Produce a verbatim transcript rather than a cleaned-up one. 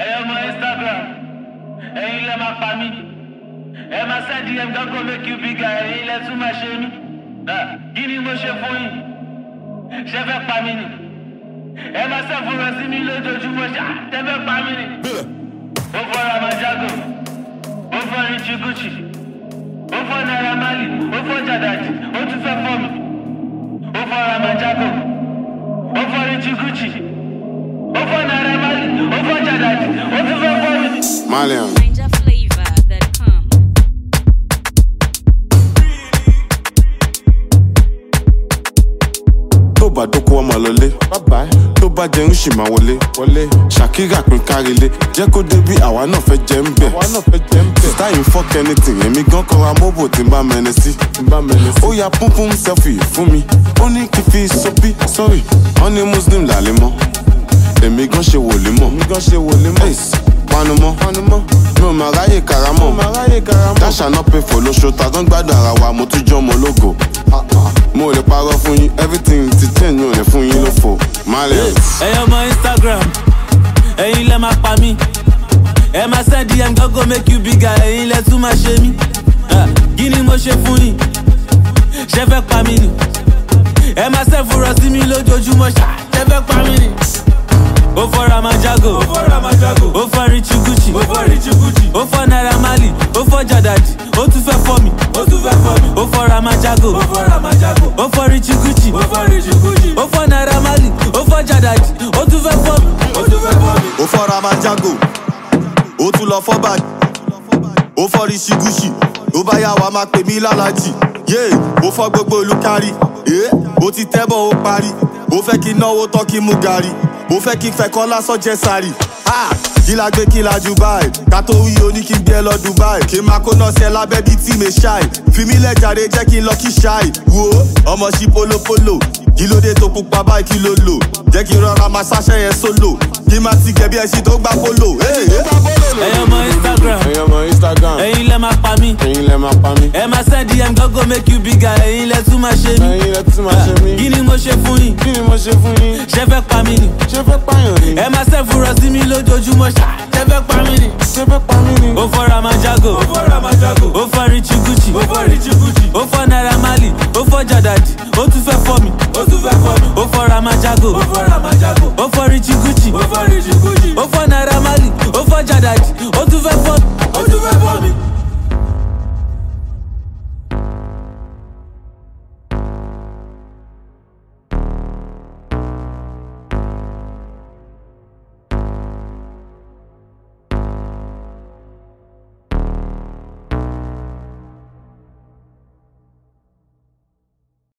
Hey, my Instagram. Hey, let my family. Hey, my side D M go make you bigger. Hey, let's do my shame. Nah, give me more shit for you. Chef a family. Hey, my self for us, me lo do you much. Chef a family. Over Ramajago. Over Richie Gucci. Over Naira Marley. Over Jadaji. What to fair for me? Over Ramajago. Over Richie Gucci. Over Naira Marley. Over Jadaji. What to fair for me? Malian. Tó bá dóko ọmọ lọlé, bye tó bá jẹun ṣì máa wọlé, wọlé. Shakira pín kárílé, jẹ́ kó débi àwa náà fẹ́ jẹ́ ń bẹ̀. Àwa náà fẹ́ jẹ́ ń bẹ̀. Sista yìí fuck anything, èmi gan kọ́ra mọ́bò tí ń bá mẹ́nẹ sí. Tí ń bá mẹ́nẹ sí. Ó ya púnpún selfie fún mi, ó ní kí fi sọ́bí, sorry, wọ́n ní Muslim làlẹ́ mọ́. Èmi gan ṣe wòlé mọ́. Èmi gan ṣe wòlé mọ́. Ace, panumọ́, panumọ́. Mi ò máa ráyè karamọ́. Mi ò máa ráyè karamọ́. Dasha náà pay for lóṣù, tàdán gbádùn ara wa, mo tún jọ́ ọmọ ológo. Mo lè parọ́ fún yín, everything ti change, mi ò lè fún yín lófo. Malian. Ẹyọ ọmọ Instagram, ẹ̀yin lẹ máa pa mí. Ẹ máa send D M go make you bigger, ẹ̀yin lẹ tún máa ṣe mí. Kí ni mo ṣe fún yín? Ṣé fẹ́ pa mí ni? Ẹ máa ṣe fúnra sí mi lójoojúmọ́, ṣé fẹ́ pa mí ni? Ó fọ́ Ramajago, ó fọ́ Ramajago, ó fọ́ Richie Gucci, ó fọ́ Richie Gucci, ó fọ́ Naira Marley, ó fọ́ Jadaji, ó tún fẹ́ fọ́ mi, ó tún fẹ́ fọ́ mi, ó fọ́ Ramajago, ó fọ́ Ramajago, ó fọ́ Richie Gucci, ó fọ́ Richie Gucci, ó fọ́ Naira Marley, ó fọ́ Jadaji, ó tún fẹ́ fọ́ mi, ó tún fẹ́ fọ́ mi. Ó fọ́ Ramajago, ó tún lọ fọ́ bag, ó fọ́ Richie Gucci, ó bá yá wa máa pè mí lálàjì, yé, ó fọ́ gbogbo olùkárí, ó ti tẹ́bọ̀ ó parí, ó fẹ́ kí náwó tán kí mú gàrí. Mo fẹ́ kí n fẹ́ kọ́ lásán jẹ́ sáré. Kí la gbé kí la jù báyìí. Ká tó wí oní kí n gbé lọ Dubai. Kí n máa kó náà ṣe lábẹ́ bíi tí mi ṣáì. Fi mí lẹ̀ jàre jẹ́ kí n lọ kí ṣáì. Wo ọmọ ṣí polopolo. Kí ló dé tó pupa báyìí kí ló lò? Jẹ́ kí n rọra máa ṣáṣẹ́ yẹn sólò. Kí n máa ti gẹ̀ bí ẹṣin tó gbá polo. Ẹyọ ọmọ Instagram. Ẹyọ ọmọ Instagram. Ẹ̀yin lẹ máa pa mí. Ẹ̀yin lẹ máa pa mí. Ẹ máa send D M go make you bigger, ẹ̀yin lẹ tún máa ṣe mí. Ẹ̀yin lẹ tún máa ṣe mí. Kí ni mo ṣe fún yín? Kí ni mo ṣe fún yín? Ṣé fẹ́ pa mí ni? Ṣé fẹ́ pààyàn ni? Ẹ máa ṣe fúnra sí mi lójoojúmọ́, ṣé fẹ́ pa mí ni? Ṣé fẹ́ pa mí ni? Ó fọ́ Ramajago, ó fọ́ Ramajago, ó fọ́ Richie Gucci, ó fọ́ Richie Gucci, ó fọ́ Naira Marley, ó fọ́ Jadaji, ó tún fẹ́ fọ́ mi, ó tún fẹ́ fọ́ mi. ó fọ́ Ramajago, ó fọ́ Ramajago, ó fọ́ Richie Gucci, ó fọ́ Richie Gucci, ó fọ́ Naira Marley, ó fọ́ Jadaji, ó tún fẹ́ fọ́ mi.